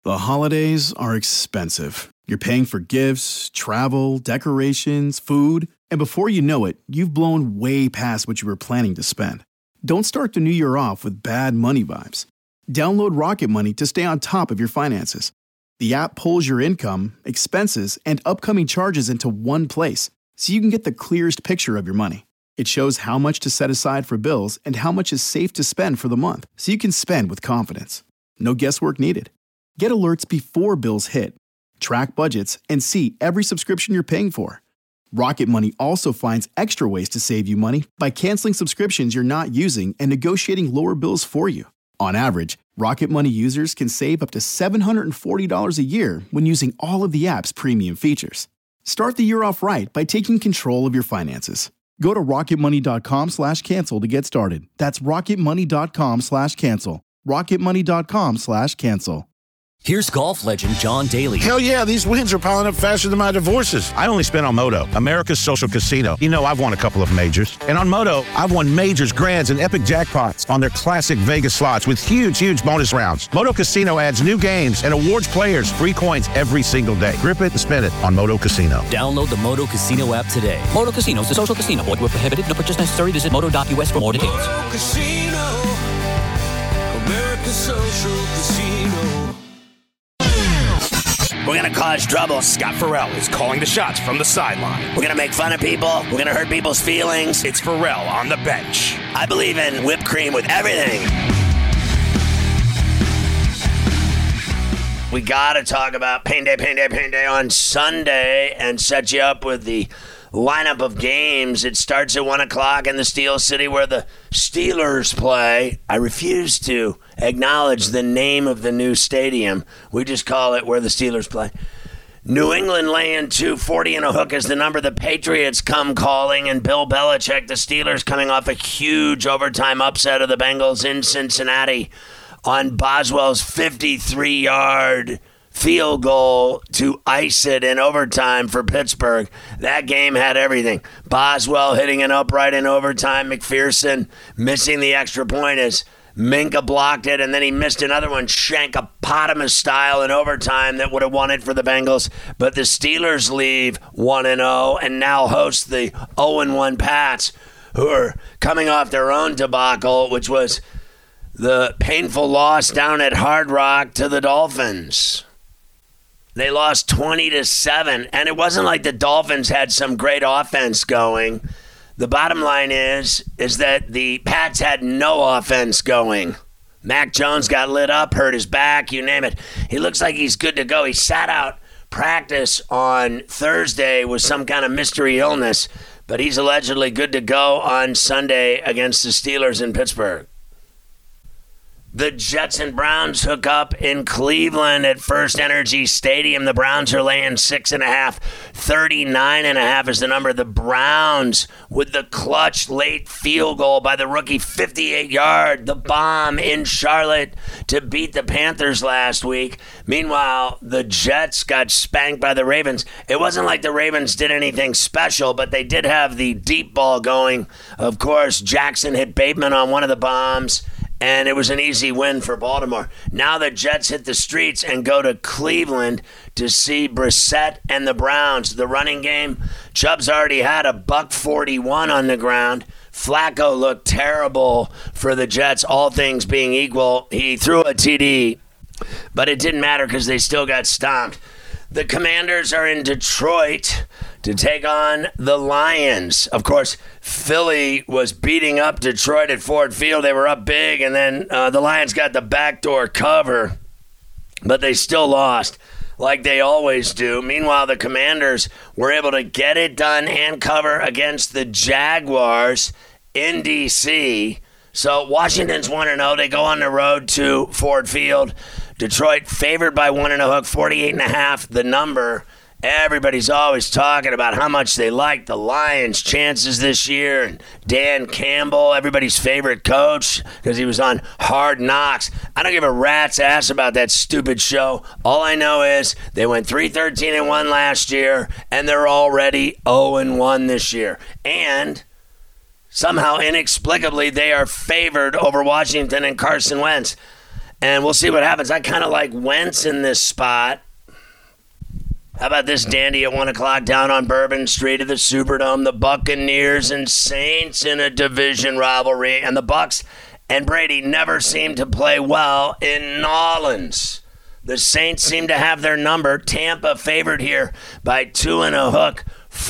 The holidays are expensive. You're paying for gifts, travel, decorations, food, and before you know it, you've blown way past what you were planning to spend. Don't start the new year off with bad money vibes. Download Rocket Money to stay on top of your finances. The app pulls your income, expenses, and upcoming charges into one place, so you can get the clearest picture of your money. It shows how much to set aside for bills and how much is safe to spend for the month, so you can spend with confidence. No guesswork needed. Get alerts before bills hit, track budgets, and see every subscription you're paying for. Rocket Money also finds extra ways to save you money by canceling subscriptions you're not using and negotiating lower bills for you. On average, Rocket Money users can save up to $740 a year when using all of the app's premium features. Start the year off right by taking control of your finances. Go to rocketmoney.com/cancel to get started. That's rocketmoney.com/cancel. rocketmoney.com/cancel. Here's golf legend John Daly. Hell yeah, these wins are piling up faster than my divorces. I only spent on Moto, America's social casino. You know, I've won a couple of majors. And on Moto, I've won majors, grands, and epic jackpots on their classic Vegas slots with huge bonus rounds. Moto Casino adds new games and awards players free coins every single day. Grip it and spin it on Moto Casino. Download the Moto Casino app today. Moto Casino is a social casino. Void where prohibited. No purchase necessary. Visit moto.us for more details. Moto Casino, America's social casino. We're going to cause trouble. Scott Farrell is calling the shots from the sideline. We're going to make fun of people. We're going to hurt people's feelings. It's Farrell on the bench. I believe in whipped cream with everything. We got to talk about Pain Day on Sunday and set you up with the lineup of games. It starts at 1 o'clock in the Steel City where the Steelers play. I refuse to acknowledge the name of the new stadium. We just call it where the Steelers play. New England laying 240 and a hook is the number the Patriots come calling, and Bill Belichick, the Steelers, coming off a huge overtime upset of the Bengals in Cincinnati on Boswell's 53-yard field goal to ice it in overtime for Pittsburgh. That game had everything. Boswell hitting an upright in overtime. McPherson missing the extra point as Minka blocked it, and then he missed another one, Shankopotamus style in overtime that would have won it for the Bengals. But the Steelers leave 1-0 and now host the 0-1 Pats, who are coming off their own debacle, which was the painful loss down at Hard Rock to the Dolphins. They lost 20-7, and it wasn't like the Dolphins had some great offense going. The bottom line is that the Pats had no offense going. Mac Jones got lit up, hurt his back, you name it. He looks like he's good to go. He sat out practice on Thursday with some kind of mystery illness, but he's allegedly good to go on Sunday against the Steelers in Pittsburgh. The Jets and Browns hook up in Cleveland at First Energy Stadium. The Browns are laying 6.5. 39.5 is the number. The Browns with the clutch late field goal by the rookie, 58-yard, the bomb in Charlotte to beat the Panthers last week. Meanwhile, the Jets got spanked by the Ravens. It wasn't like the Ravens did anything special, but they did have the deep ball going. Of course, Jackson hit Bateman on one of the bombs, and it was an easy win for Baltimore. Now the Jets hit the streets and go to Cleveland to see Brissett and the Browns. The running game, Chubb's already had a $141 on the ground. Flacco looked terrible for the Jets, all things being equal. He threw a TD, but it didn't matter because they still got stomped. The Commanders are in Detroit to take on the Lions. Of course, Philly was beating up Detroit at Ford Field. They were up big, and then the Lions got the backdoor cover, but they still lost like they always do. Meanwhile, the Commanders were able to get it done and cover against the Jaguars in D.C. So Washington's 1-0. They go on the road to Ford Field. Detroit favored by 1 1/2, 48.5, the number. Everybody's always talking about how much they like the Lions' chances this year. And Dan Campbell, everybody's favorite coach, because he was on Hard Knocks. I don't give a rat's ass about that stupid show. All I know is they went 3-13-1 last year, and they're already 0-1 this year. And somehow, inexplicably, they are favored over Washington and Carson Wentz. And we'll see what happens. I kind of like Wentz in this spot. How about this dandy at 1 o'clock down on Bourbon Street at the Superdome? The Buccaneers and Saints in a division rivalry. And the Bucs and Brady never seem to play well in Nolans. The Saints seem to have their number. Tampa favored here by 2 and a hook.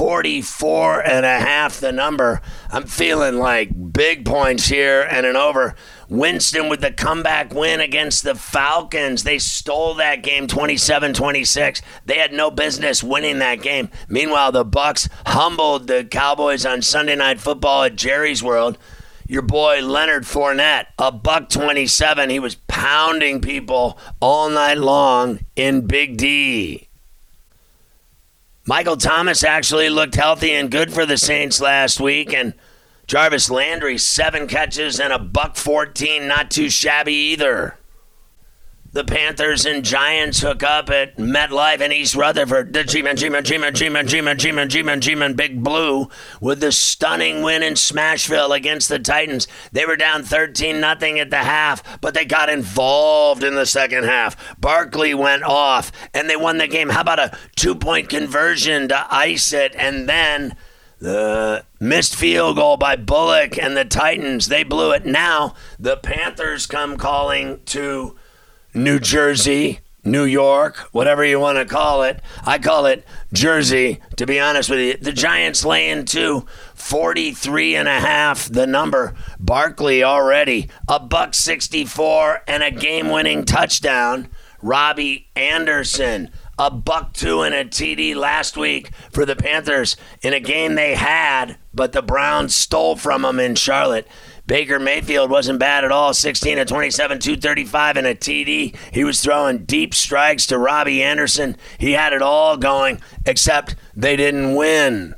44.5 the number. I'm feeling like big points here and an over. Winston with the comeback win against the Falcons. They stole that game 27-26. They had no business winning that game. Meanwhile, the Bucs humbled the Cowboys on Sunday Night Football at Jerry's World. Your boy Leonard Fournette, $127. He was pounding people all night long in Big D. Michael Thomas actually looked healthy and good for the Saints last week, and Jarvis Landry, 7 catches and $114, not too shabby either. The Panthers and Giants hook up at MetLife in East Rutherford. The G-Man, Big Blue with the stunning win in Smashville against the Titans. They were down 13-0 at the half, but they got involved in the second half. Barkley went off, and they won the game. How about a 2-point conversion to ice it, and then the missed field goal by Bullock and the Titans. They blew it. Now the Panthers come calling to New Jersey, New York, whatever you want to call it. I call it Jersey, to be honest with you. The Giants laying 43.5 the number. Barkley already $164 and a game-winning touchdown. Robbie Anderson, $102 and a TD last week for the Panthers in a game they had, but the Browns stole from them in Charlotte. Baker Mayfield wasn't bad at all, 16 of 27, 235 and a TD. He was throwing deep strikes to Robbie Anderson. He had it all going, except they didn't win.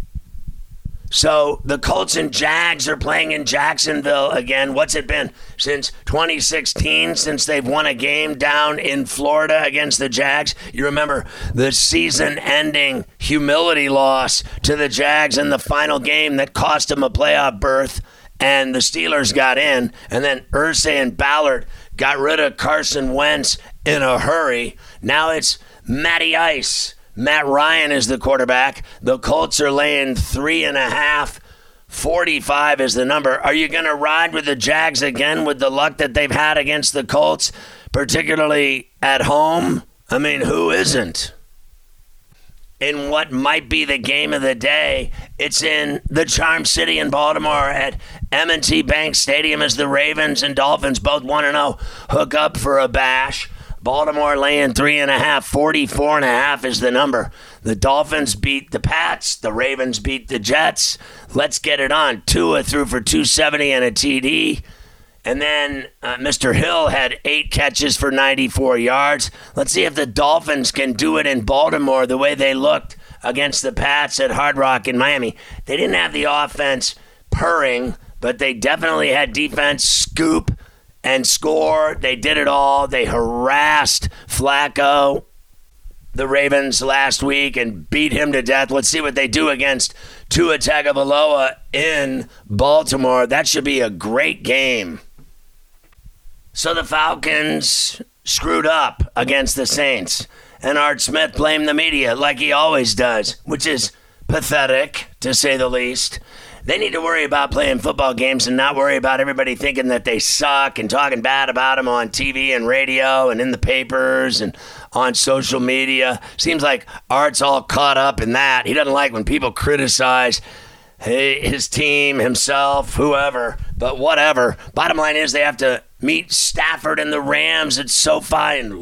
So the Colts and Jags are playing in Jacksonville again. What's it been since 2016 since they've won a game down in Florida against the Jags? You remember the season-ending humility loss to the Jags in the final game that cost them a playoff berth, and the Steelers got in, and then Irsay and Ballard got rid of Carson Wentz in a hurry. Now it's Matty Ice. Matt Ryan is the quarterback. The Colts are laying 3.5. 45 is the number. Are you going to ride with the Jags again with the luck that they've had against the Colts, particularly at home? I mean, who isn't? In what might be the game of the day, it's in the Charm City in Baltimore at M&T Bank Stadium as the Ravens and Dolphins, both 1-0, hook up for a bash. Baltimore laying 3.5, 44.5 is the number. The Dolphins beat the Pats. The Ravens beat the Jets. Let's get it on. Tua threw for 270 and a TD. And then Mr. Hill had 8 catches for 94 yards. Let's see if the Dolphins can do it in Baltimore the way they looked against the Pats at Hard Rock in Miami. They didn't have the offense purring, but they definitely had defense scoop and score. They did it all. They harassed Flacco, the Ravens, last week and beat him to death. Let's see what they do against Tua Tagovailoa in Baltimore. That should be a great game. So the Falcons screwed up against the Saints, and Art Smith blamed the media like he always does, which is pathetic, to say the least. They need to worry about playing football games and not worry about everybody thinking that they suck and talking bad about them on TV and radio and in the papers and on social media. Seems like Art's all caught up in that. He doesn't like when people criticize his team, himself, whoever, but whatever. Bottom line is they have to meet Stafford and the Rams at SoFi in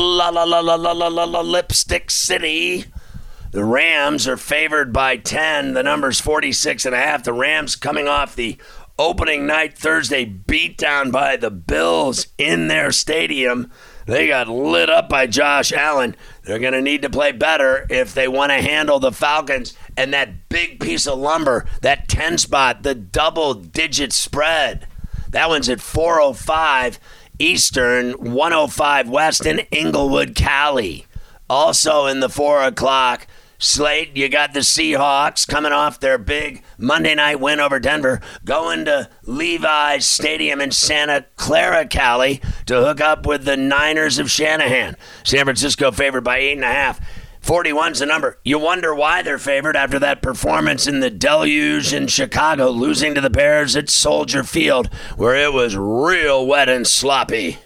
Lipstick City. The Rams are favored by 10. The number's 46.5. The Rams coming off the opening night Thursday beatdown by the Bills in their stadium. They got lit up by Josh Allen. They're going to need to play better if they want to handle the Falcons and that big piece of lumber, that 10 spot, the double-digit spread. That one's at 4:05 Eastern, 1:05 West in Inglewood, Cali. Also in the 4 o'clock slate, you got the Seahawks coming off their big Monday night win over Denver, going to Levi's Stadium in Santa Clara, Cali, to hook up with the Niners of Shanahan. San Francisco favored by 8.5. 41's the number. You wonder why they're favored after that performance in the deluge in Chicago, losing to the Bears at Soldier Field, where it was real wet and sloppy.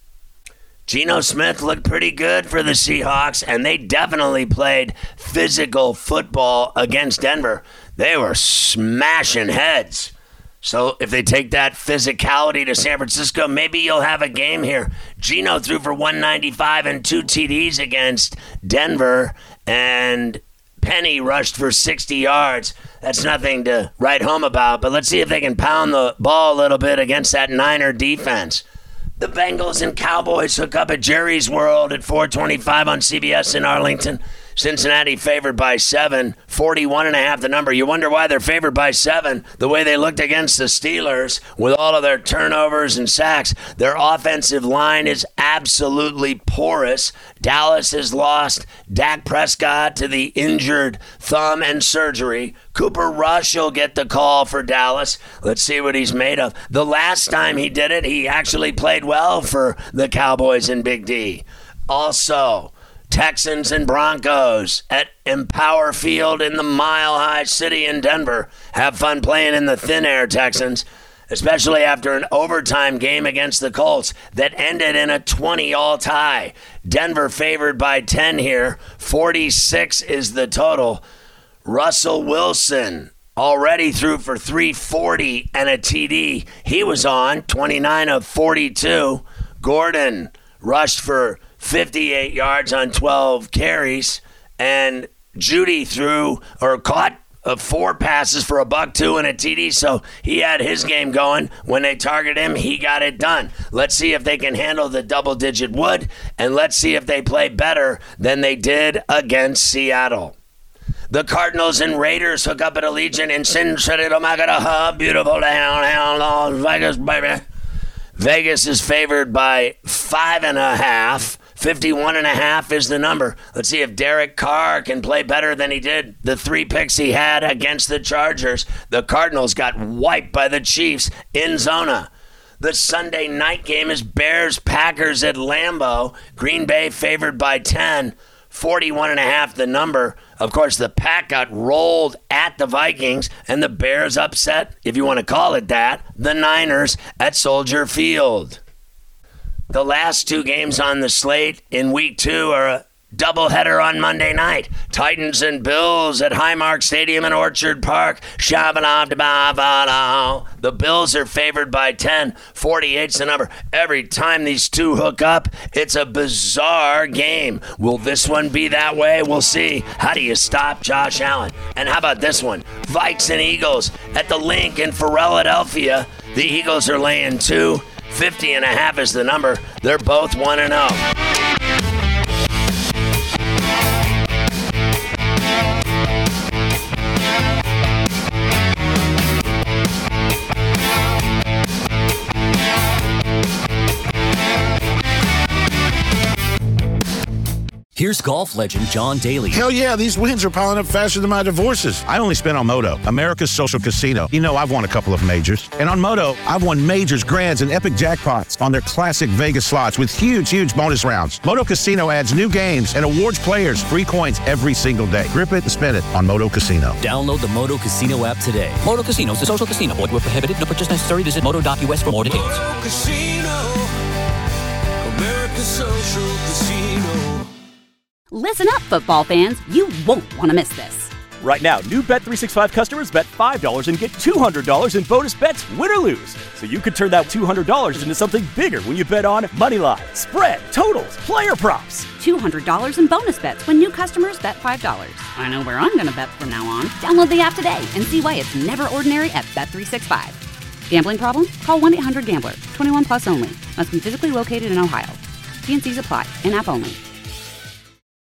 Geno Smith looked pretty good for the Seahawks, and they definitely played physical football against Denver. They were smashing heads. So if they take that physicality to San Francisco, maybe you'll have a game here. Geno threw for 195 and 2 TDs against Denver, and Penny rushed for 60 yards. That's nothing to write home about, but let's see if they can pound the ball a little bit against that Niner defense. The Bengals and Cowboys hook up at Jerry's World at 4:25 on CBS in Arlington. Cincinnati favored by 7, 41.5 the number. You wonder why they're favored by 7. The way they looked against the Steelers with all of their turnovers and sacks. Their offensive line is absolutely porous. Dallas has lost Dak Prescott to the injured thumb and surgery. Cooper Rush will get the call for Dallas. Let's see what he's made of. The last time he did it, he actually played well for the Cowboys and Big D. Also, Texans and Broncos at Empower Field in the Mile High City in Denver. Have fun playing in the thin air, Texans, especially after an overtime game against the Colts that ended in a 20-all tie. Denver favored by 10 here. 46 is the total. Russell Wilson already threw for 340 and a TD. He was on 29 of 42. Gordon rushed for 58 yards on 12 carries, and Judy threw or caught 4 passes for $102 and a TD, so he had his game going. When they target him, he got it done. Let's see if they can handle the double-digit wood, and let's see if they play better than they did against Seattle. The Cardinals and Raiders hook up at Allegiant in Sin City, beautiful down, Las Vegas, baby. Vegas is favored by 5.5. 51.5 is the number. Let's see if Derek Carr can play better than he did the 3 picks he had against the Chargers. The Cardinals got wiped by the Chiefs in Zona. The Sunday night game is Bears-Packers at Lambeau. Green Bay favored by 10. 41.5 the number. Of course, the Pack got rolled at the Vikings, and the Bears upset, if you want to call it that, the Niners at Soldier Field. The last 2 games on the slate in week 2 are a doubleheader on Monday night. Titans and Bills at Highmark Stadium in Orchard Park. The Bills are favored by 10. 48's the number. Every time these two hook up, it's a bizarre game. Will this one be that way? We'll see. How do you stop Josh Allen? And how about this one? Vikes and Eagles at the Link in Philadelphia. The Eagles are laying 2. 50.5 is the number. They're both 1-0. Here's golf legend John Daly. Hell yeah, these wins are piling up faster than my divorces. I only spent on Moto, America's social casino. You know, I've won a couple of majors. And on Moto, I've won majors, grands, and epic jackpots on their classic Vegas slots with huge bonus rounds. Moto Casino adds new games and awards players free coins every single day. Grip it and spin it on Moto Casino. Download the Moto Casino app today. Moto Casino is a social casino. Void where prohibited. No purchase necessary. Visit moto.us for more details. Moto Casino, America's social casino. Listen up, football fans. You won't want to miss this. Right now, new Bet365 customers bet $5 and get $200 in bonus bets, win or lose. So you could turn that $200 into something bigger when you bet on money line, spread, totals, player props. $200 in bonus bets when new customers bet $5. I know where I'm going to bet from now on. Download the app today and see why it's never ordinary at Bet365. Gambling problem? Call 1-800-GAMBLER. 21 plus only. Must be physically located in Ohio. T&Cs apply. In-app only.